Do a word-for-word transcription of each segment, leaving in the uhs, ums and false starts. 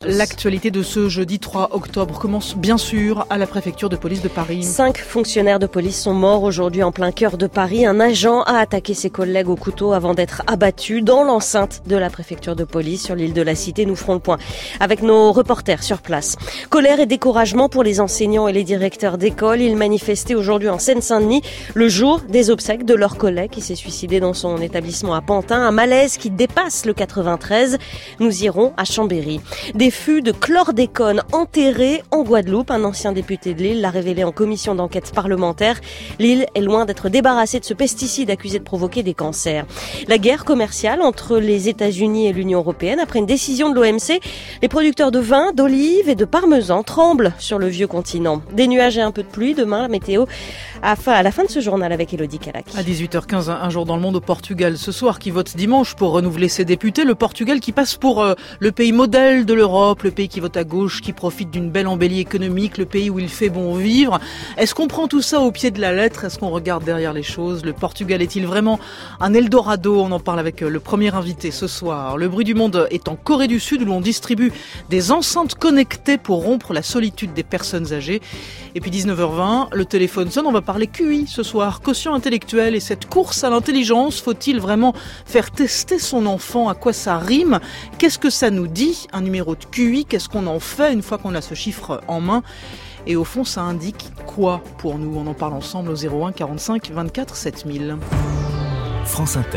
L'actualité de ce jeudi trois octobre commence bien sûr à la préfecture de police de Paris. Cinq fonctionnaires de police sont morts aujourd'hui en plein cœur de Paris. Un agent a attaqué ses collègues au couteau avant d'être abattu dans l'enceinte de la préfecture de police sur l'île de la Cité. Nous ferons le point avec nos reporters sur place. Colère et découragement pour les enseignants et les directeurs d'école. Ils manifestaient aujourd'hui en Seine-Saint-Denis le jour des obsèques de leur collègue qui s'est suicidé dans son établissement à Pantin. Un malaise qui dépasse le quatre-vingt-treize. Nous irons à Chambéry. Des fûts de chlordécone enterrés en Guadeloupe. Un ancien député de l'île l'a révélé en commission d'enquête parlementaire. L'île est loin d'être débarrassée de ce pesticide accusé de provoquer des cancers. La guerre commerciale entre les États-Unis et l'Union européenne après une décision de l'O M C. Les producteurs de vin, d'olives et de parmesan tremblent sur le vieux continent. Des nuages et un peu de pluie. Demain, la météo à la fin de ce journal avec Elodie Calac. À dix-huit heures quinze, un jour dans le monde au Portugal. Ce soir qui vote dimanche pour renouveler ses députés. Le Portugal qui passe pour euh, le pays modèle de l'Europe, le pays qui vote à gauche, qui profite d'une belle embellie économique, le pays où il fait bon vivre. Est-ce qu'on prend tout ça au pied de la lettre? Est-ce qu'on regarde derrière les choses? Le Portugal est-il vraiment un Eldorado? On en parle avec le premier invité ce soir. Le bruit du monde est en Corée du Sud où l'on distribue des enceintes connectées pour rompre la solitude des personnes âgées. Et puis dix-neuf heures vingt, le téléphone sonne. On va parler Q I ce soir, quotient intellectuel et cette course à l'intelligence. Faut-il vraiment faire tester son enfant? À quoi ça rime? Qu'est-ce que ça nous dit? Un numéro de Q I, qu'est-ce qu'on en fait une fois qu'on a ce chiffre en main? Et au fond, ça indique quoi pour nous? On en parle ensemble au zéro un quarante-cinq vingt-quatre sept mille. France Inter.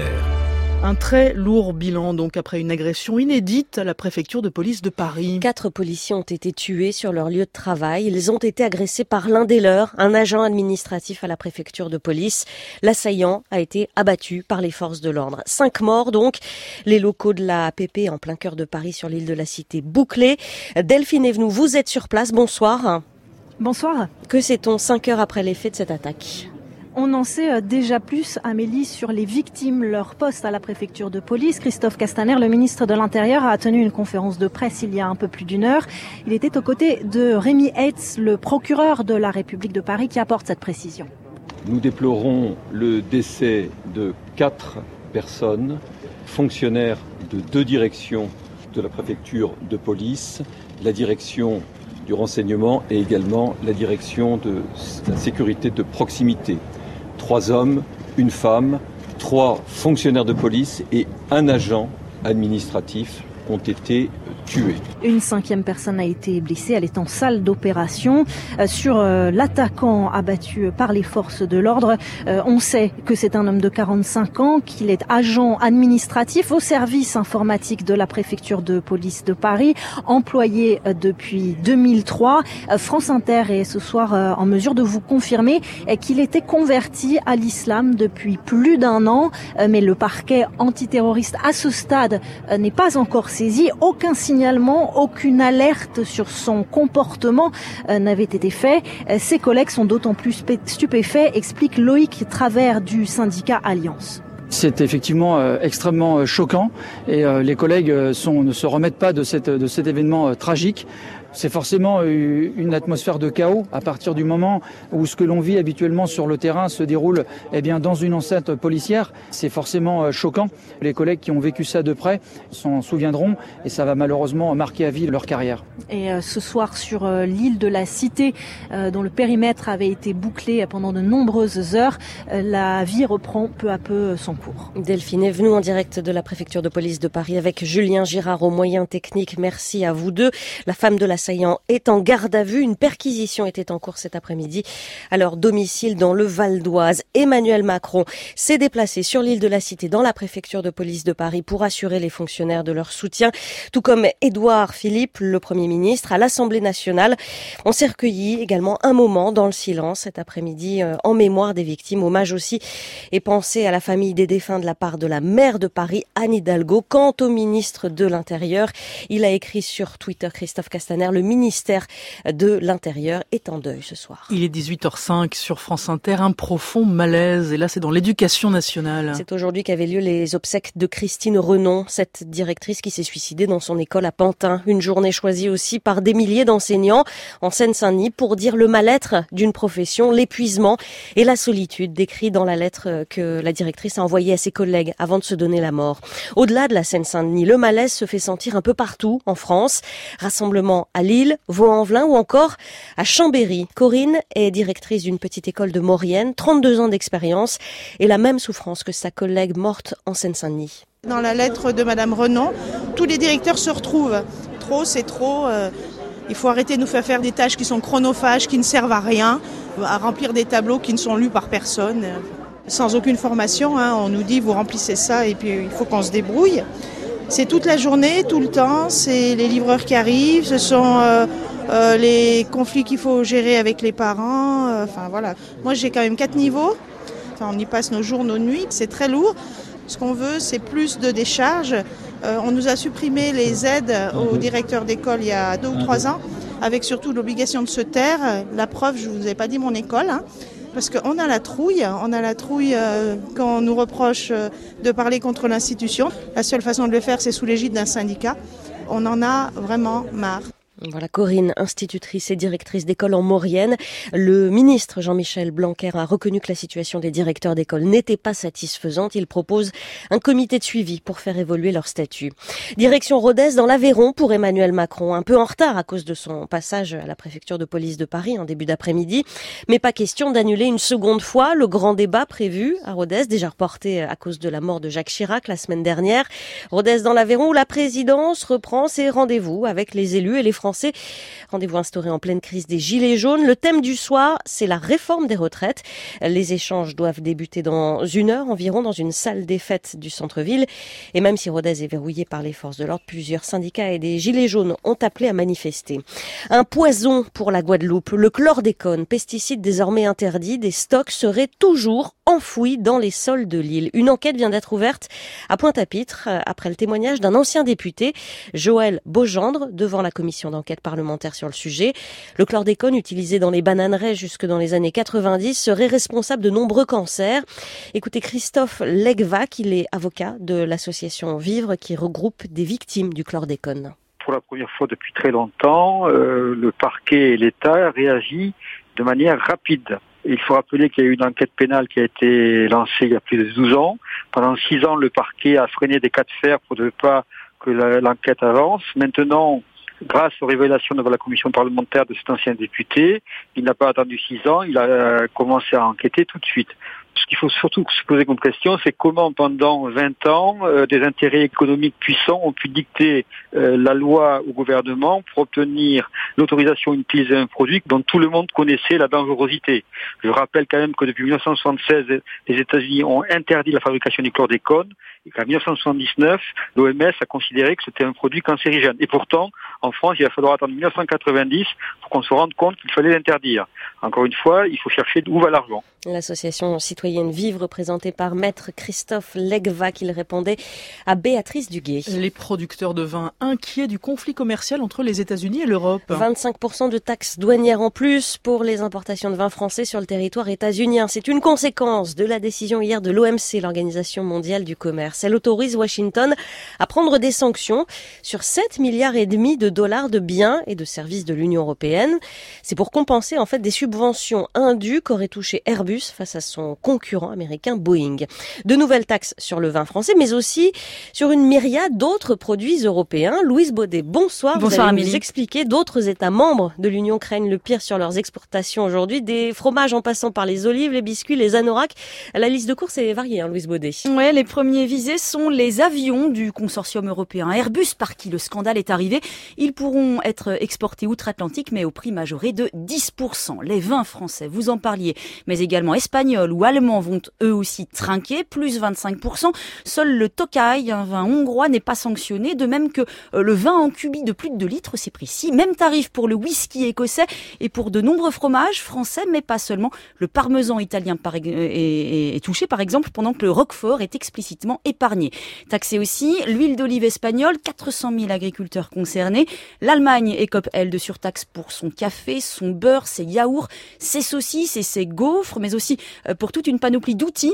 Un très lourd bilan donc après une agression inédite à la préfecture de police de Paris. Quatre policiers ont été tués sur leur lieu de travail. Ils ont été agressés par l'un des leurs, un agent administratif à la préfecture de police. L'assaillant a été abattu par les forces de l'ordre. Cinq morts donc. Les locaux de la A P P en plein cœur de Paris sur l'île de la Cité bouclés. Delphine Evenou, vous êtes sur place. Bonsoir. Bonsoir. Que sait-on cinq heures après les faits de cette attaque ? On en sait déjà plus, Amélie, sur les victimes, leur poste à la préfecture de police. Christophe Castaner, le ministre de l'Intérieur, a tenu une conférence de presse il y a un peu plus d'une heure. Il était aux côtés de Rémi Heitz, le procureur de la République de Paris, qui apporte cette précision. Nous déplorons le décès de quatre personnes, fonctionnaires de deux directions de la préfecture de police, la direction du renseignement et également la direction de la sécurité de proximité. Trois hommes, une femme, trois fonctionnaires de police et un agent administratif ont été tués. Une cinquième personne a été blessée, elle est en salle d'opération. Euh, sur euh, l'attaquant abattu par les forces de l'ordre, euh, on sait que c'est un homme de quarante-cinq ans, qu'il est agent administratif au service informatique de la préfecture de police de Paris, employé euh, depuis deux mille trois. Euh, France Inter est ce soir euh, en mesure de vous confirmer euh, qu'il était converti à l'islam depuis plus d'un an, euh, mais le parquet antiterroriste à ce stade euh, n'est pas encore saisi. Aucun signalement, aucune alerte sur son comportement euh, n'avait été fait. Euh, ses collègues sont d'autant plus stupéfaits, explique Loïc Travers du syndicat Alliance. C'est effectivement euh, extrêmement euh, choquant et euh, les collègues euh, sont, ne se remettent pas de, cette, de cet événement euh, tragique. C'est forcément une atmosphère de chaos à partir du moment où ce que l'on vit habituellement sur le terrain se déroule eh bien, dans une enceinte policière. C'est forcément choquant. Les collègues qui ont vécu ça de près s'en souviendront et ça va malheureusement marquer à vie leur carrière. Et euh, ce soir sur euh, l'île de la Cité, euh, dont le périmètre avait été bouclé pendant de nombreuses heures, euh, la vie reprend peu à peu son cours. Delphine Evenou en direct de la préfecture de police de Paris avec Julien Girard aux moyens techniques. Merci à vous deux. La femme de la L'assaillant est en garde à vue. Une perquisition était en cours cet après-midi à leur domicile dans le Val d'Oise. Emmanuel Macron s'est déplacé sur l'île de la Cité dans la préfecture de police de Paris pour assurer les fonctionnaires de leur soutien, tout comme Édouard Philippe, le Premier ministre, à l'Assemblée nationale. On s'est recueilli également un moment dans le silence cet après-midi en mémoire des victimes. Hommage aussi et pensée à la famille des défunts de la part de la maire de Paris, Anne Hidalgo. Quant au ministre de l'Intérieur, il a écrit sur Twitter, Christophe Castaner, le ministère de l'Intérieur est en deuil ce soir. Il est dix-huit heures cinq sur France Inter, un profond malaise. Et là, c'est dans l'éducation nationale. C'est aujourd'hui qu'avaient lieu les obsèques de Christine Renon, cette directrice qui s'est suicidée dans son école à Pantin. Une journée choisie aussi par des milliers d'enseignants en Seine-Saint-Denis pour dire le mal-être d'une profession, l'épuisement et la solitude décrits dans la lettre que la directrice a envoyée envoyé à ses collègues avant de se donner la mort. Au-delà de la Seine-Saint-Denis, le malaise se fait sentir un peu partout en France. Rassemblement à Lille, Vaux-en-Velin ou encore à Chambéry. Corinne est directrice d'une petite école de Maurienne, trente-deux ans d'expérience et la même souffrance que sa collègue morte en Seine-Saint-Denis. Dans la lettre de Madame Renon, tous les directeurs se retrouvent. Trop, c'est trop. Euh, il faut arrêter de nous faire faire des tâches qui sont chronophages, qui ne servent à rien, à remplir des tableaux qui ne sont lus par personne. Sans aucune formation, hein, on nous dit vous remplissez ça et puis il faut qu'on se débrouille. C'est toute la journée, tout le temps, c'est les livreurs qui arrivent, ce sont euh, euh, les conflits qu'il faut gérer avec les parents. Euh, enfin voilà. Moi j'ai quand même quatre niveaux. Enfin, on y passe nos jours, nos nuits, c'est très lourd. Ce qu'on veut, c'est plus de décharges. Euh, on nous a supprimé les aides aux directeurs d'école il y a deux ou trois ans, avec surtout l'obligation de se taire. La preuve, je ne vous ai pas dit mon école, hein, parce qu'on a la trouille. On a la trouille euh, quand on nous reproche euh, de parler contre l'institution. La seule façon de le faire, c'est sous l'égide d'un syndicat. On en a vraiment marre. Voilà, Corinne, institutrice et directrice d'école en Maurienne. Le ministre Jean-Michel Blanquer a reconnu que la situation des directeurs d'école n'était pas satisfaisante. Il propose un comité de suivi pour faire évoluer leur statut. Direction Rodez dans l'Aveyron pour Emmanuel Macron. Un peu en retard à cause de son passage à la préfecture de police de Paris en début d'après-midi. Mais pas question d'annuler une seconde fois le grand débat prévu à Rodez, déjà reporté à cause de la mort de Jacques Chirac la semaine dernière. Rodez dans l'Aveyron où la présidence reprend ses rendez-vous avec les élus et les Français. Rendez-vous instauré en pleine crise des Gilets jaunes. Le thème du soir, c'est la réforme des retraites. Les échanges doivent débuter dans une heure environ dans une salle des fêtes du centre-ville. Et même si Rodez est verrouillé par les forces de l'ordre, plusieurs syndicats et des Gilets jaunes ont appelé à manifester. Un poison pour la Guadeloupe. Le chlordécone, pesticide désormais interdit, des stocks seraient toujours enfouis dans les sols de l'île. Une enquête vient d'être ouverte à Pointe-à-Pitre après le témoignage d'un ancien député, Joël Beaugendre, devant la commission d'enquête parlementaire sur le sujet. Le chlordécone utilisé dans les bananeraies jusque dans les années quatre-vingt-dix serait responsable de nombreux cancers. Écoutez Christophe Legvac, il est avocat de l'association Vivre qui regroupe des victimes du chlordécone. Pour la première fois depuis très longtemps, euh, le parquet et l'État réagissent de manière rapide. Il faut rappeler qu'il y a eu une enquête pénale qui a été lancée il y a plus de douze ans. Pendant six ans, le parquet a freiné des cas de fer pour ne pas que la, l'enquête avance. Maintenant, grâce aux révélations devant la commission parlementaire de cet ancien député, il n'a pas attendu six ans, il a commencé à enquêter tout de suite. Ce qu'il faut surtout se poser comme question, c'est comment pendant vingt ans, euh, des intérêts économiques puissants ont pu dicter euh, la loi au gouvernement pour obtenir l'autorisation d'utiliser un produit dont tout le monde connaissait la dangerosité. Je rappelle quand même que depuis dix-neuf cent soixante-seize, les États-Unis ont interdit la fabrication du chlordécone et qu'en dix-neuf cent soixante-dix-neuf, l'O M S a considéré que c'était un produit cancérigène. Et pourtant, en France, il va falloir attendre dix-neuf cent quatre-vingt-dix pour qu'on se rende compte qu'il fallait l'interdire. Encore une fois, il faut chercher d'où va l'argent. L'association citoyenne Vivre, représentée par maître Christophe Legvac, il répondait à Béatrice Duguay. Les producteurs de vin inquiets du conflit commercial entre les États-Unis et l'Europe. vingt-cinq pour cent de taxes douanières en plus pour les importations de vin français sur le territoire états-unien. C'est une conséquence de la décision hier de l'O M C, l'Organisation mondiale du commerce. Elle autorise Washington à prendre des sanctions sur sept milliards et demi de dollars de biens et de services de l'Union européenne. C'est pour compenser en fait des subventions indues qu'aurait touché Airbus face à son concurrent américain Boeing. De nouvelles taxes sur le vin français, mais aussi sur une myriade d'autres produits européens. Louise Baudet, bonsoir. Bonsoir, Vous allez Amélie. nous expliquer, d'autres États membres de l'Union craignent le pire sur leurs exportations aujourd'hui, des fromages en passant par les olives, les biscuits, les anoraks. La liste de courses est variée, hein, Louise Baudet. Ouais, les premiers visés sont les avions du consortium européen Airbus, par qui le scandale est arrivé. Ils pourront être exportés outre-Atlantique, mais au prix majoré de dix pour cent. Les vins français, vous en parliez, mais également espagnols ou allemands vont eux aussi trinquer, plus vingt-cinq pour cent. Seul le Tokai, un vin hongrois, n'est pas sanctionné, de même que le vin en cubi de plus de deux litres, c'est précis. Même tarif pour le whisky écossais et pour de nombreux fromages français, mais pas seulement. Le parmesan italien par, est, est, est touché, par exemple, pendant que le roquefort est explicitement épargné. Taxé aussi, l'huile d'olive espagnole, quatre cent mille agriculteurs concernés. L'Allemagne écope, elle, de surtaxe pour son café, son beurre, ses yaourts, ses saucisses et ses gaufres, mais aussi pour toute une panoplie d'outils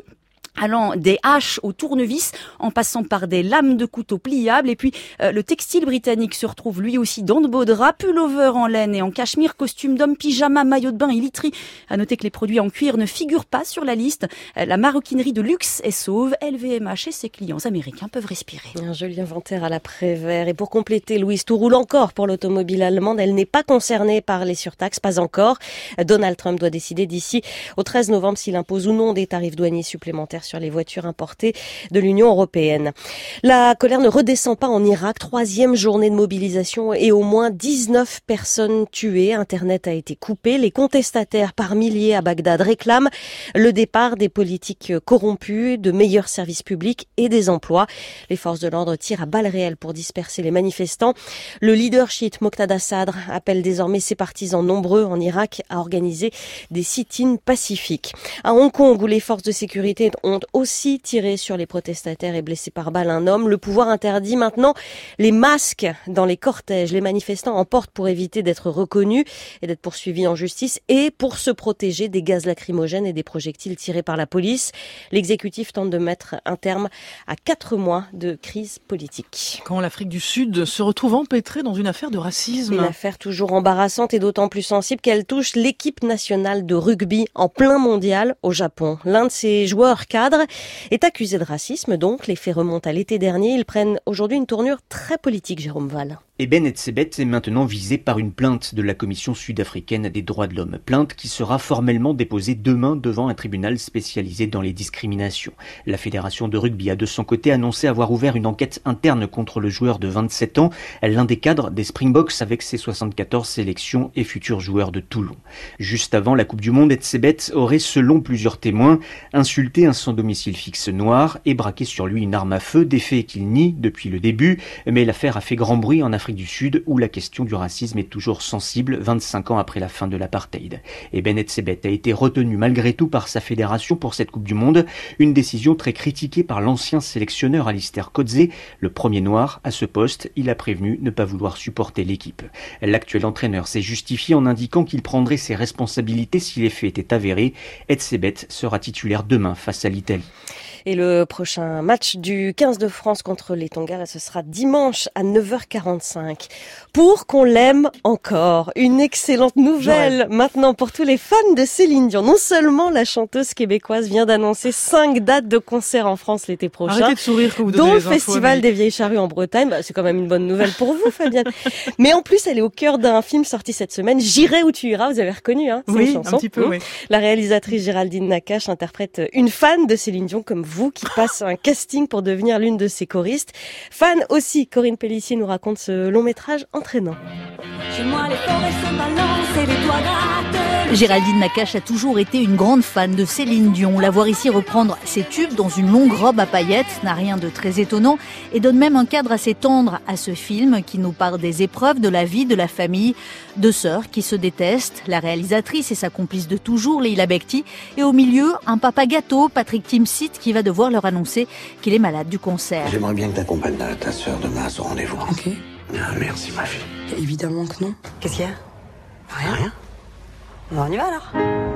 allant des haches au tournevis, en passant par des lames de couteau pliables. Et puis, euh, le textile britannique se retrouve lui aussi dans de beaux draps, pullover en laine et en cachemire, costume d'homme, pyjama, maillot de bain et literie. À noter que les produits en cuir ne figurent pas sur la liste. Euh, la maroquinerie de luxe est sauve. L V M H et ses clients américains peuvent respirer. Un joli inventaire à l'après-vert. Et pour compléter, Louise, tout roule encore pour l'automobile allemande. Elle n'est pas concernée par les surtaxes, pas encore. Donald Trump doit décider d'ici au treize novembre s'il impose ou non des tarifs douaniers supplémentaires sur les voitures importées de l'Union européenne. La colère ne redescend pas en Irak. Troisième journée de mobilisation et au moins dix-neuf personnes tuées. Internet a été coupé. Les contestataires par milliers à Bagdad réclament le départ des politiques corrompus, de meilleurs services publics et des emplois. Les forces de l'ordre tirent à balles réelles pour disperser les manifestants. Le leader chiite Moqtada Sadr appelle désormais ses partisans nombreux en Irak à organiser des sit-ins pacifiques. À Hong Kong, où les forces de sécurité ont aussi tiré sur les protestataires et blessé par balle un homme, le pouvoir interdit maintenant les masques dans les cortèges. Les manifestants en portent pour éviter d'être reconnus et d'être poursuivis en justice et pour se protéger des gaz lacrymogènes et des projectiles tirés par la police. L'exécutif tente de mettre un terme à quatre mois de crise politique. Quand l'Afrique du Sud se retrouve empêtrée dans une affaire de racisme. Une affaire toujours embarrassante et d'autant plus sensible qu'elle touche l'équipe nationale de rugby en plein mondial au Japon. L'un de ses joueurs cadres est accusé de racisme, donc les faits remontent à l'été dernier. Ils prennent aujourd'hui une tournure très politique, Jérôme Val. Eben Etzebeth est maintenant visé par une plainte de la Commission sud-africaine des droits de l'homme. Plainte qui sera formellement déposée demain devant un tribunal spécialisé dans les discriminations. La fédération de rugby a de son côté annoncé avoir ouvert une enquête interne contre le joueur de vingt-sept ans, l'un des cadres des Springboks avec ses soixante-quatorze sélections et futur joueur de Toulon. Juste avant la Coupe du Monde, Etzebeth aurait, selon plusieurs témoins, insulté un sans domicile fixe noir et braqué sur lui une arme à feu, des faits qu'il nie depuis le début, mais l'affaire a fait grand bruit en Afrique du Sud où la question du racisme est toujours sensible vingt-cinq ans après la fin de l'apartheid. Et Ben Etzebeth a été retenu malgré tout par sa fédération pour cette Coupe du Monde, une décision très critiquée par l'ancien sélectionneur Alistair Coetzee, le premier noir à ce poste. Il a prévenu ne pas vouloir supporter l'équipe. L'actuel entraîneur s'est justifié en indiquant qu'il prendrait ses responsabilités si les faits étaient avérés. Etzebeth sera titulaire demain face à l'Italie. Et le prochain match du quinze de France contre les Tonga, ce sera dimanche à neuf heures quarante-cinq. Pour qu'on l'aime encore, une excellente nouvelle maintenant pour tous les fans de Céline Dion. Non seulement la chanteuse québécoise vient d'annoncer cinq dates de concerts en France l'été prochain, arrêtez de sourire quand vous donnez dont les le infos, Festival Amélie. des Vieilles Charrues en Bretagne. Bah, c'est quand même une bonne nouvelle pour vous, Fabienne. Mais en plus, elle est au cœur d'un film sorti cette semaine, J'irai où tu iras. Vous avez reconnu, hein, c'est Oui, une chanson. un petit peu, Mmh. oui. La réalisatrice Géraldine Nakache interprète une fan de Céline Dion comme vous qui passe un casting pour devenir l'une de ses choristes. Fan aussi, Corinne Pellissier nous raconte ce long métrage entraînant. Chez moi, les forêts se balancent et les toits grattent. Géraldine Nakache a toujours été une grande fan de Céline Dion. La voir ici reprendre ses tubes dans une longue robe à paillettes n'a rien de très étonnant et donne même un cadre assez tendre à ce film qui nous parle des épreuves de la vie, de la famille, deux sœurs qui se détestent, la réalisatrice et sa complice de toujours, Leila Bekti, et au milieu, un papa gâteau, Patrick Timsit, qui va devoir leur annoncer qu'il est malade du cancer. J'aimerais bien que t'accompagnes ta sœur demain à son rendez-vous. Ok. Ah, merci ma fille. Évidemment que non. Qu'est-ce qu'il y a? Rien. Rien. Bon, on y va alors.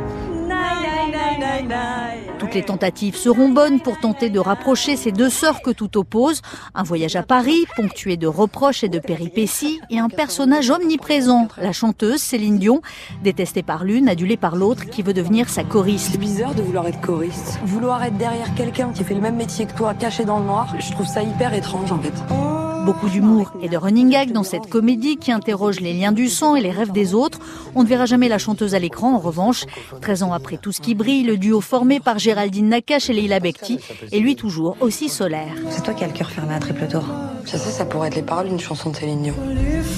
Toutes les tentatives seront bonnes pour tenter de rapprocher ces deux sœurs que tout oppose. Un voyage à Paris, ponctué de reproches et de péripéties, et un personnage omniprésent, la chanteuse Céline Dion, détestée par l'une, adulée par l'autre, qui veut devenir sa choriste. C'est bizarre de vouloir être choriste. Vouloir être derrière quelqu'un qui fait le même métier que toi, caché dans le noir, je trouve ça hyper étrange en fait. Beaucoup d'humour et de running gag dans cette comédie qui interroge les liens du sang et les rêves des autres. On ne verra jamais la chanteuse à l'écran, en revanche. treize ans après Tout ce qui brille, le duo formé par Géraldine Nakache et Leila Bekti est lui toujours aussi solaire. C'est toi qui as le cœur fermé à triple tour. Je sais, ça pourrait être les paroles d'une chanson de Céline Dion.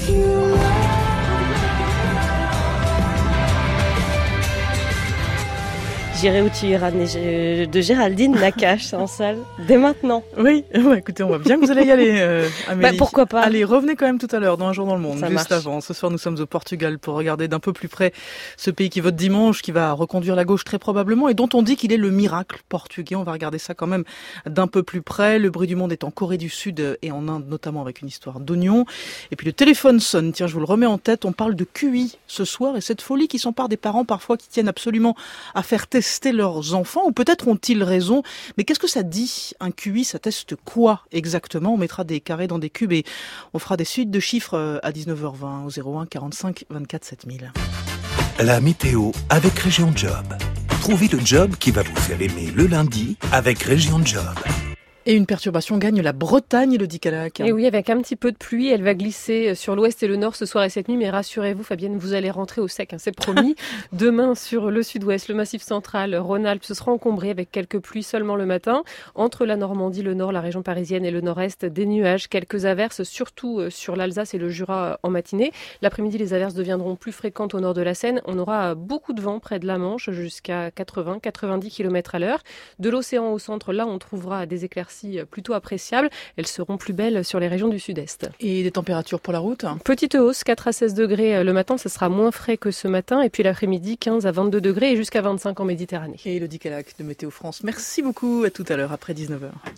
J'irai où tu iras de Géraldine Nakache en salle dès maintenant. Oui, ouais, écoutez, on voit bien que vous allez y aller, euh, Amélie. Bah, pourquoi pas. Allez, revenez quand même tout à l'heure dans Un jour dans le monde, Ça juste marche. avant. Ce soir, nous sommes au Portugal pour regarder d'un peu plus près ce pays qui vote dimanche, qui va reconduire la gauche très probablement et dont on dit qu'il est le miracle portugais. On va regarder ça quand même d'un peu plus près. Le bruit du monde est en Corée du Sud et en Inde, notamment avec une histoire d'oignon. Et puis le téléphone sonne. Tiens, je vous le remets en tête. On parle de Q I ce soir et cette folie qui s'empare des parents parfois qui tiennent absolument à faire tester tester leurs enfants, ou peut-être ont-ils raison. Mais qu'est-ce que ça dit, un Q I? Ça teste quoi exactement? On mettra des carrés dans des cubes et on fera des suites de chiffres à dix-neuf heures vingt au zéro un quarante-cinq vingt-quatre sept mille. La météo avec Région Job. Trouvez le job qui va vous faire aimer le lundi avec Région Job. Et une perturbation gagne la Bretagne, Elodie Calac. Et oui, avec un petit peu de pluie, elle va glisser sur l'ouest et le nord ce soir et cette nuit. Mais rassurez-vous, Fabienne, vous allez rentrer au sec, hein, c'est promis. Demain, sur le sud-ouest, le Massif central, Rhône-Alpes, ce sera encombré avec quelques pluies seulement le matin. Entre la Normandie, le nord, la région parisienne et le nord-est, des nuages, quelques averses, surtout sur l'Alsace et le Jura en matinée. L'après-midi, les averses deviendront plus fréquentes au nord de la Seine. On aura beaucoup de vent près de la Manche, jusqu'à quatre-vingts à quatre-vingt-dix kilomètres à l'heure. De l'océan au centre, là, on trouvera des éclaircies plutôt appréciables. Elles seront plus belles sur les régions du sud-est. Et des températures pour la route? Petite hausse, quatre à seize degrés le matin, ça sera moins frais que ce matin. Et puis l'après-midi, quinze à vingt-deux degrés et jusqu'à vingt-cinq en Méditerranée. Et Elodie Calac de Météo France, merci beaucoup. À tout à l'heure après dix-neuf heures.